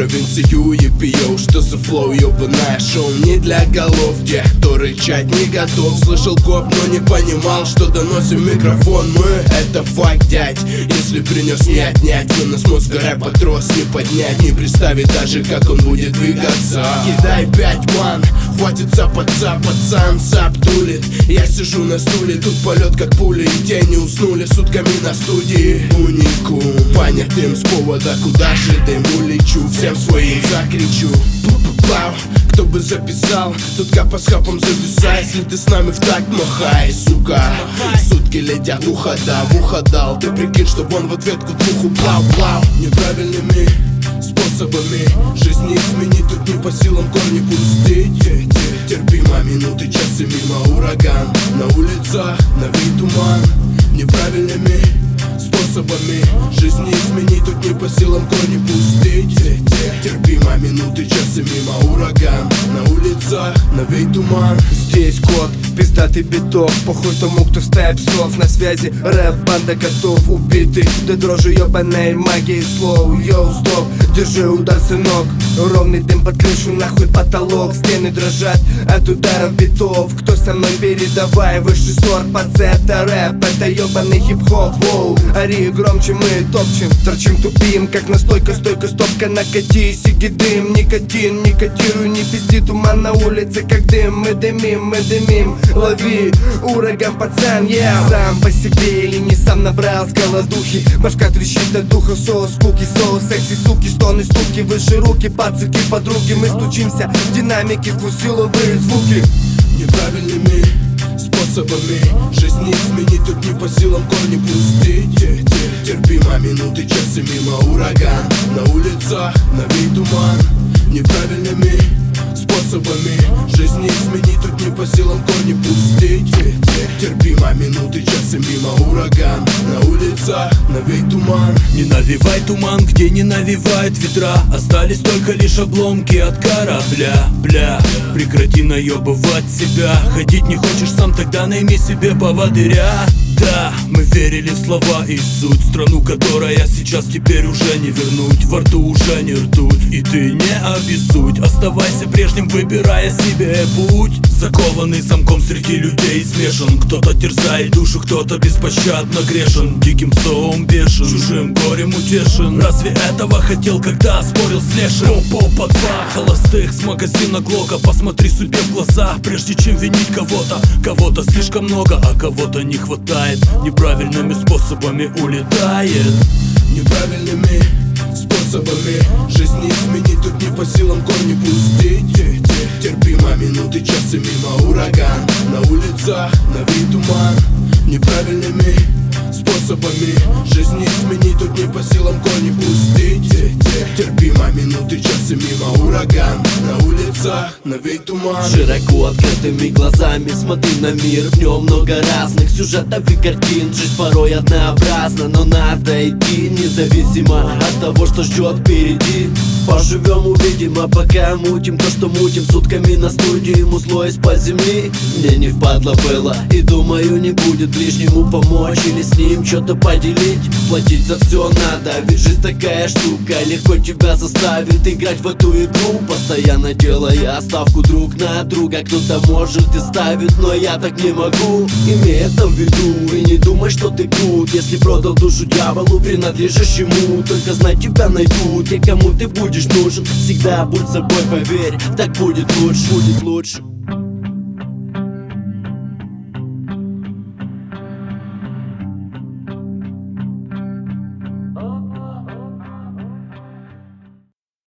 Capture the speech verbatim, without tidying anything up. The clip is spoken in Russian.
провинцию и пью. Что за флоу, ёбаное шоу не для голов, тех, кто рычать не готов. Слышал коп, но не понимал, что доносим микрофон. Мы — это факт, дядь. Если принес, не отнять. Вынос мозга рэпа трос не поднять, не представить даже, как он будет двигаться. Кидай пять ман, хватит цапаться, пацан сап тулит. Я сижу на стуле, тут полет как пули, и тени уснули сутками на студии. Уникум, понятым с повода, куда же дым улечу, всем своим закричу. Плау, кто бы записал, тут капа с хапом зависай. Если ты с нами в такт, махай, сука. Сутки летят, ухода, в ухо дал. Ты прикинь, чтоб он в ответку двуху плау-плау. Неправильными способами жизни изменить, тут не по силам корни пустить. Терпимо минуты, часы мимо ураган. На улицах навей туман. Неправильными способами жизни изменить, тут не по силам корни пустить. Терпимо минуты, часы мимо ураган. На улицах навей туман. Здесь кот, пиздатый биток. Похуй тому, кто ставит псов. На связи рэп-банда, готов убитый до дрожи ёбаной магии слов. Йоу, стоп, держи удар, сынок. Ровный дым под крышу, нахуй потолок. Стены дрожат от ударов битов. Кто со мной, передавай, высший сорт. Пац, это рэп, это ёбаный хип-хоп. Воу, ори громче, мы топчем. Торчим, тупим, как настойка, стойка, стопка. Накати, сиги дым, никотин. Не котируй, не пизди, туман на улице, как дым. Мы дымим, мы дымим, лови ураган, пацан, yeah. Сам по себе или не сам набрал с голодухи. Башка трещит от духа, соус, скуки, соус, секси, суки, стоны, стуки, выше руки, пацаки, подруги. Мы стучимся в динамике сквозь силовые звуки. Неправильными способами жизни изменить, тут не по силам корни пустить. Терпимо минуты, часы мимо ураган. На улицах навей туман. Неправильными способами жизни изменить, тут не по силам корни пустить. Терпимо минуты, часы мимо ураган. На улицах навей туман. Не навевай туман, где не навевает ветра. Остались только лишь обломки от корабля. Бля, прекрати наебывать себя. Ходить не хочешь сам, тогда найми себе поводыря. Да, мы верили в слова и суть. Страну, которая сейчас теперь уже не вернуть. Во рту уже не ртуть, и ты не обессудь. Оставайся прежним, выбирая себе путь. Закованный замком среди людей смешан. Кто-то терзает душу, кто-то беспощадно грешен. Диким псом бешен, чужим горем утешен. Разве этого хотел, когда спорил с лешим? По по два холостых с магазина Глока. Посмотри судьбе в глаза, прежде чем винить кого-то. Кого-то слишком много, а кого-то не хватает. Неправильными способами улетает. Неправильными способами жизни изменить, тут не по силам корни пустить. Терпимо минуты, часы мимо ураган. На улицах навей туман. Неправильными способами жизни изменить, тут не по силам корни пустить. Терпимо минуты, часы мимо ураган. На улицах навей туман. Широко открытыми глазами смотри на мир. В нем много разных сюжетов и картин. Жизнь порой однообразна, но надо идти, независимо от того, что ждет впереди. Поживем, увидим, а пока мутим то, что мутим. Сутками на студии музло из-под земли. Мне не впадло было, и думаю, не будет ближнему помочь или с ним что-то поделить. Платить за все надо, ведь жизнь такая штука. Легко тебя заставит играть в эту игру, постоянно делая ставку друг на друга. Кто-то может и ставит, но я так не могу. Имей это в виду и не думай, что ты крут. Если продал душу дьяволу, принадлежишь ему. Только знай, тебя найдут те, кому ты будешь нужен. Всегда будь собой, поверь, так будет лучше, будет лучше.